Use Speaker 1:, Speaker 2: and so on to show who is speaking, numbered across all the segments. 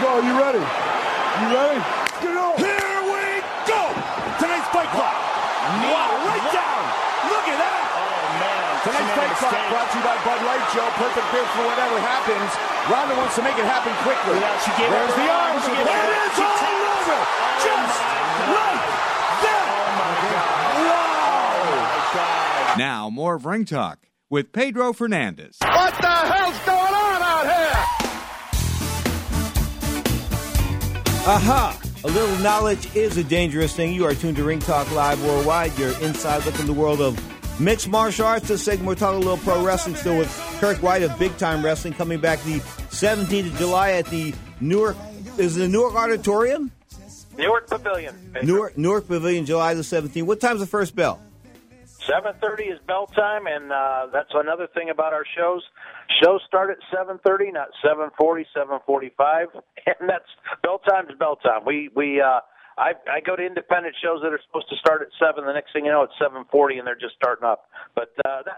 Speaker 1: are you ready? You ready? Get on.
Speaker 2: Here we go. Tonight's Fight Club. Wow, right down. Look at that.
Speaker 3: Oh, man.
Speaker 1: Tonight's Fight Club brought to you by Bud Light, Joe. Perfect beer for whatever happens. Ronda wants to make it happen quickly.
Speaker 3: Yeah, she gave
Speaker 1: There's
Speaker 3: her
Speaker 1: the arms.
Speaker 3: arm.
Speaker 1: It is all over. Just like that.
Speaker 3: Oh, my God.
Speaker 1: Wow.
Speaker 3: Oh, my God.
Speaker 4: Now, more of Ring Talk with Pedro Fernandez.
Speaker 1: What the hell's going on out here?
Speaker 5: Aha! A little knowledge is a dangerous thing. You are tuned to Ring Talk Live Worldwide. Your inside look in the world of mixed martial arts. This segment, we're talking a little pro wrestling still with Kirk White of Big Time Wrestling coming back the 17th of July at the Newark Auditorium?
Speaker 6: Newark Pavilion.
Speaker 5: Newark Pavilion, July the 17th. What time's the first bell?
Speaker 6: 7:30 is bell time, and that's another thing about our shows. Shows start at 7:30, not 7:40, 7:45, and that's bell time is bell time. I go to independent shows that are supposed to start at 7. The next thing you know, it's 7:40, and they're just starting up. But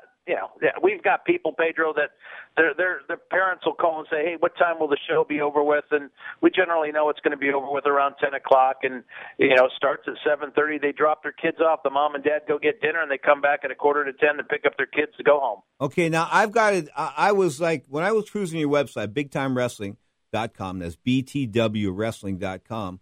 Speaker 6: we've got people, Pedro, that their parents will call and say, "Hey, what time will the show be over with?" And we generally know it's going to be over with around 10 o'clock, and starts at 7:30. They drop their kids off. The mom and dad go get dinner, and they come back at 9:45 to pick up their kids to go home.
Speaker 5: Okay, now I've got it. I was like, when I was cruising your website, BigTimeWrestling.com. That's BTWWrestling.com.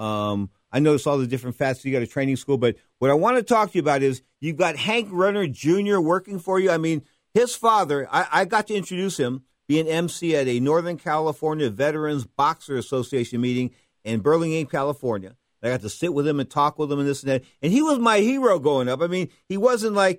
Speaker 5: I noticed all the different facets. You got a training school, but what I want to talk to you about is you've got Hank Renner Jr. working for you. I mean, his father, I got to introduce him, being MC at a Northern California Veterans Boxer Association meeting in Burlingame, California. I got to sit with him and talk with him and this and that. And he was my hero growing up. I mean, he wasn't like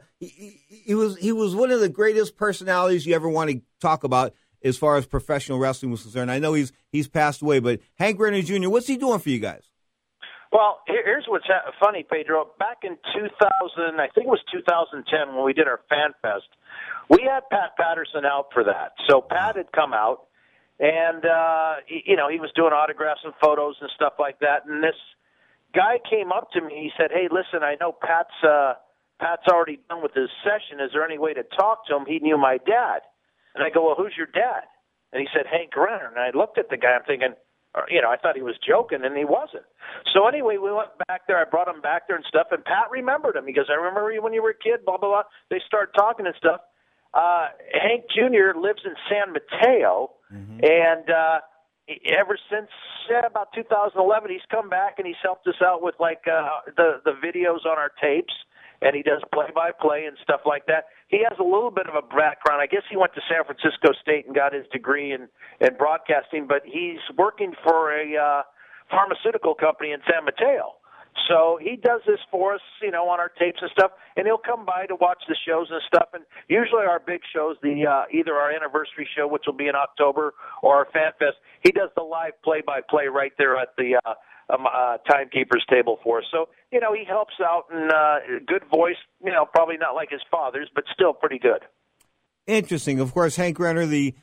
Speaker 5: he was one of the greatest personalities you ever want to talk about as far as professional wrestling was concerned. I know he's passed away, but Hank Renner Jr., what's he doing for you guys?
Speaker 6: Well, here's what's funny, Pedro. Back in 2000, I think it was 2010 when we did our Fan Fest, we had Pat Patterson out for that. So Pat had come out, and he was doing autographs and photos and stuff like that. And this guy came up to me. He said, "Hey, listen, I know Pat's already done with his session. Is there any way to talk to him? He knew my dad." And I go, "Well, who's your dad?" And he said, "Hank Renner." And I looked at the guy. I'm thinking, I thought he was joking, and he wasn't. So anyway, we went back there. I brought him back there and stuff, and Pat remembered him. He goes, "I remember you when you were a kid, blah, blah, blah." They start talking and stuff. Hank Jr. lives in San Mateo, and ever since about 2011, he's come back, and he's helped us out with, the videos on our tapes, and he does play-by-play and stuff like that. He has a little bit of a background. I guess he went to San Francisco State and got his degree in broadcasting, but he's working for a pharmaceutical company in San Mateo. So he does this for us, on our tapes and stuff, and he'll come by to watch the shows and stuff. And usually our big shows, either our anniversary show, which will be in October, or our Fan Fest, he does the live play-by-play right there at the timekeeper's table for us. So, he helps out, and good voice, probably not like his father's, but still pretty good.
Speaker 5: Interesting. Of course, Hank Renner,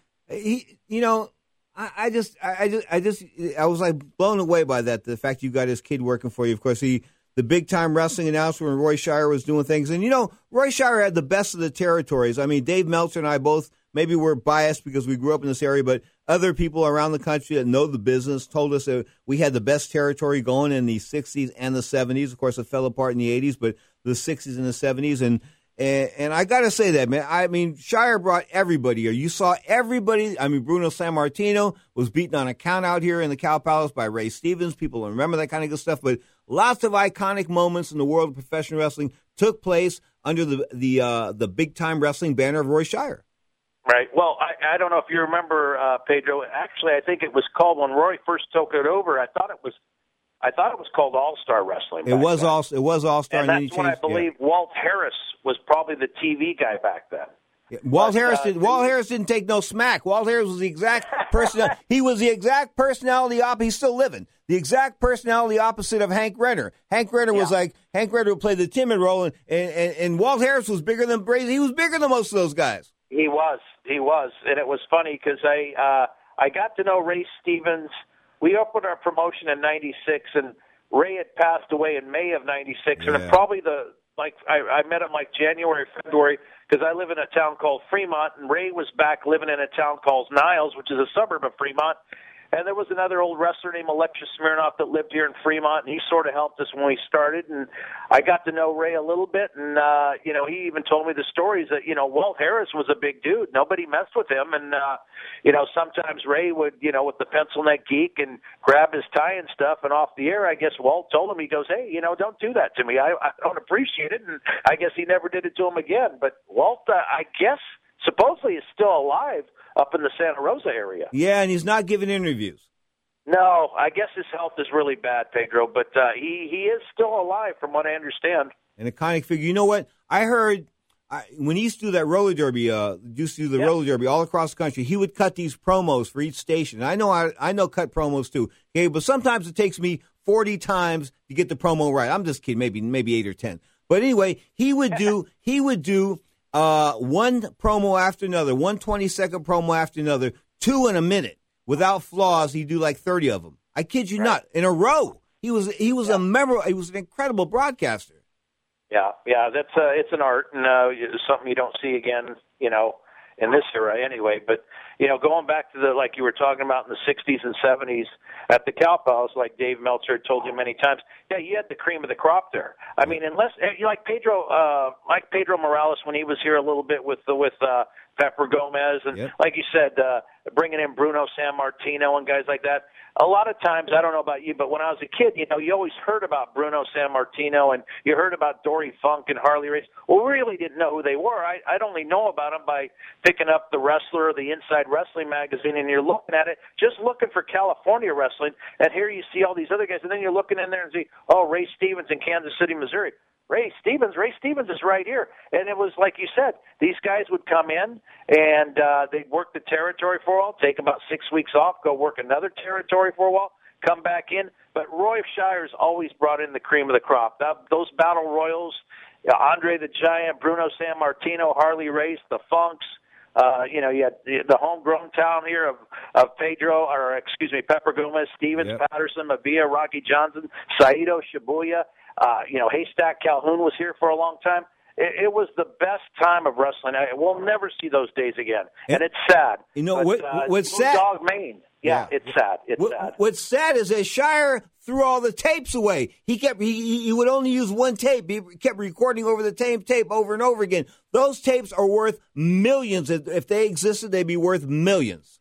Speaker 5: I was like blown away by that, the fact you got his kid working for you. Of course, the Big Time Wrestling announcer when Roy Shire was doing things. And, Roy Shire had the best of the territories. I mean, Dave Meltzer and I both, maybe we're biased because we grew up in this area, but other people around the country that know the business told us that we had the best territory going in the 60s and the 70s. Of course, it fell apart in the 80s, but the 60s and the 70s. And I got to say that, man. I mean, Shire brought everybody here. You saw everybody. I mean, Bruno Sammartino was beaten on a count out here in the Cow Palace by Ray Stevens. People remember that kind of good stuff. But lots of iconic moments in the world of professional wrestling took place under the Big Time Wrestling banner of Roy Shire.
Speaker 6: Right. Well, I don't know if you remember, Pedro. Actually, I think it was called, when Roy first took it over, I thought it was called All-Star Wrestling.
Speaker 5: It was All-Star.
Speaker 6: And that's when I believe Walt Harris was probably the TV guy back then.
Speaker 5: Yeah. Walt Harris didn't take no smack. Walt Harris was the exact personality. He was the exact personality opposite. He's still living. The exact personality opposite of Hank Renner. Hank Renner was like, Hank Renner would play the timid role, and Walt Harris was bigger than Brady. He was bigger than most of those guys.
Speaker 6: He was, and it was funny because I got to know Ray Stevens. We opened our promotion in '96, and Ray had passed away in May of '96, and probably I met him January, February, because I live in a town called Fremont, and Ray was back living in a town called Niles, which is a suburb of Fremont. And there was another old wrestler named Alexis Smirnoff that lived here in Fremont, and he sort of helped us when we started. And I got to know Ray a little bit, and he even told me the stories that Walt Harris was a big dude. Nobody messed with him, and sometimes Ray would with the pencil neck geek and grab his tie and stuff, and off the air, I guess Walt told him, he goes, "Hey, don't do that to me. I don't appreciate it." And I guess he never did it to him again. But Walt, I guess, supposedly is still alive up in the Santa Rosa area.
Speaker 5: Yeah, and he's not giving interviews.
Speaker 6: No, I guess his health is really bad, Pedro, but he is still alive from what I understand.
Speaker 5: An iconic figure. You know what? I heard when he used to do that roller derby, roller derby all across the country, he would cut these promos for each station. I know cut promos too. Okay, but sometimes it takes me 40 times to get the promo right. I'm just kidding, maybe 8 or 10. But anyway, he would do one promo after another, 1 20-second promo after another, 2 in a minute. Without flaws, he'd do like 30 of them. I kid you not, in a row. He was an incredible broadcaster.
Speaker 6: Yeah, that's it's an art, and something you don't see again, in this era anyway. But going back to like you were talking about in the 60s and 70s at the Cow Palace, like Dave Meltzer told you many times, yeah, you had the cream of the crop there. I mean, unless like Pedro Morales when he was here a little bit with Pepper Gomez, and like you said, bringing in Bruno Sammartino and guys like that. A lot of times, I don't know about you, but when I was a kid, you always heard about Bruno Sammartino and you heard about Dory Funk and Harley Race. Well, we really didn't know who they were. I'd only know about them by picking up the Wrestler or the Inside Wrestling magazine, and you're looking at it, just looking for California wrestling, and here you see all these other guys, and then you're looking in there and see, oh, Ray Stevens in Kansas City, Missouri. Ray Stevens is right here. And it was like you said, these guys would come in and they'd work the territory for a while, take about 6 weeks off, go work another territory for a while, come back in. But Roy Shires always brought in the cream of the crop. Those battle royals, Andre the Giant, Bruno Sammartino, Harley Race, the Funks, you had the homegrown town here of Pepper Gomez, Stevens, Patterson, Mavia, Rocky Johnson, Saito, Shibuya. Haystack Calhoun was here for a long time. It was the best time of wrestling. We'll never see those days again, and it's sad.
Speaker 5: What's sad?
Speaker 6: Dog Maine. Yeah, it's sad. Sad.
Speaker 5: What's sad is that Shire threw all the tapes away. He would only use one tape. He kept recording over the same tape over and over again. Those tapes are worth millions. If they existed, they'd be worth millions.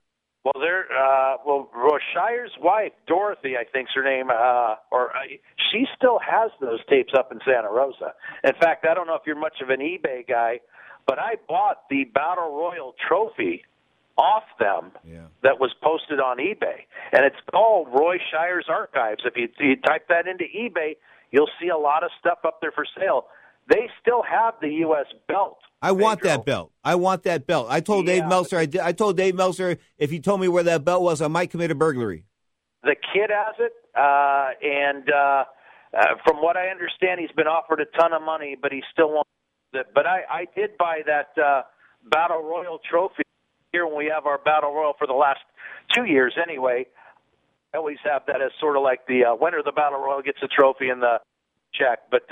Speaker 6: Well, Shire's wife, Dorothy, I think's her name, she still has those tapes up in Santa Rosa. In fact, I don't know if you're much of an eBay guy, but I bought the Battle Royal trophy off them that was posted on eBay, and it's called Roy Shire's Archives. If you type that into eBay, you'll see a lot of stuff up there for sale. They still have the U.S. belt.
Speaker 5: I want that belt. I told Dave Meltzer. I told Dave Meltzer if he told me where that belt was, I might commit a burglary.
Speaker 6: The kid has it, and from what I understand, he's been offered a ton of money, but he still wants it. But I did buy that Battle Royal trophy here when we have our Battle Royal for the last 2 years anyway. I always have that as sort of like the winner of the Battle Royal gets a trophy in the check. But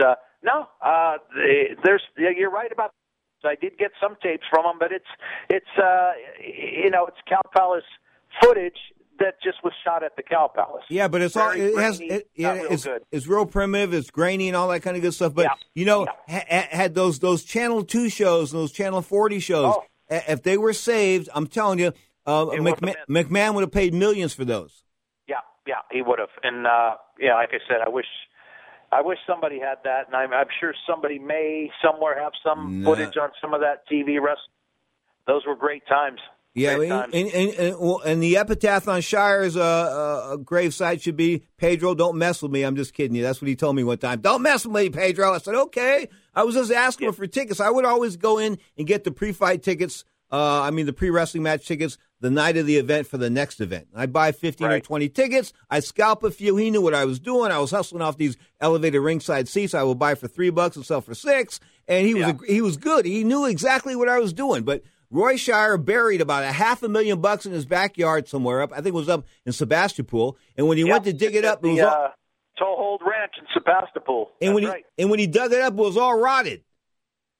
Speaker 6: you're right about. I did get some tapes from them, but it's Cow Palace footage that just was shot at the Cow Palace.
Speaker 5: Yeah, but it's it's real primitive, it's grainy and all that kind of good stuff. But had those Channel 2 shows, those Channel 40 shows, if they were saved, I'm telling you, McMahon would have paid millions for those.
Speaker 6: Yeah, he would have. And like I said, I wish somebody had that, and I'm sure somebody may somewhere have some footage on some of that TV wrestling. Those were great times.
Speaker 5: Yeah, and the epitaph on Shire's gravesite should be, Pedro, don't mess with me. I'm just kidding you. That's what he told me one time. Don't mess with me, Pedro. I said, okay. I was just asking for tickets. I would always go in and get the pre-fight tickets, the pre-wrestling match tickets, the night of the event for the next event. I'd buy 15 or 20 tickets. I'd scalp a few. He knew what I was doing. I was hustling off these elevated ringside seats I would buy for $3 and sell for $6. And he was good. He knew exactly what I was doing. But Roy Shire buried about $500,000 in his backyard somewhere up. I think it was up in Sebastopol. And when he went to dig it up, it was
Speaker 6: Toehold Ranch in Sebastopol.
Speaker 5: And when he dug it up, it was all rotted.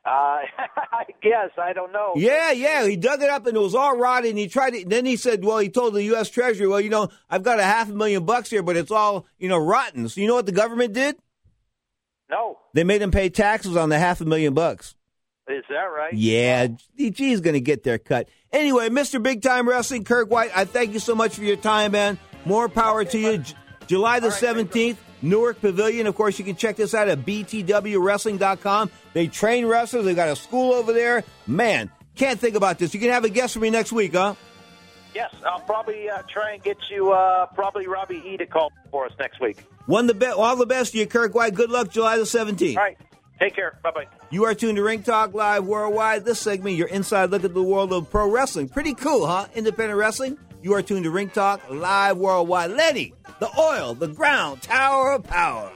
Speaker 6: I guess. I don't know.
Speaker 5: Yeah. He dug it up and it was all rotted. And he tried it. Then he said, well, he told the U.S. Treasury, well, I've got $500,000 here, but it's all, rotten. So you know what the government did?
Speaker 6: No.
Speaker 5: They made him pay taxes on the $500,000.
Speaker 6: Is that right?
Speaker 5: Yeah. DG's going to get their cut. Anyway, Mr. Big Time Wrestling, Kirk White, I thank you so much for your time, man. More power to you. July the 17th. Newark Pavilion. Of course, you can check this out at btwwrestling.com. They train wrestlers. They got a school over there. Man, can't think about this. You can have a guest for me next week, huh?
Speaker 6: Yes, I'll probably try and get you probably Robbie E. to call for us next week.
Speaker 5: All the best to you, Kirk White. Good luck July the 17th.
Speaker 6: All right. Take care. Bye-bye.
Speaker 5: You are tuned to Ring Talk Live Worldwide. This segment, your inside look at the world of pro wrestling. Pretty cool, huh? Independent wrestling. You are tuned to Ring Talk Live Worldwide. Lenny, the oil, the ground, tower of power.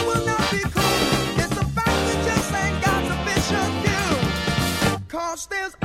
Speaker 7: There's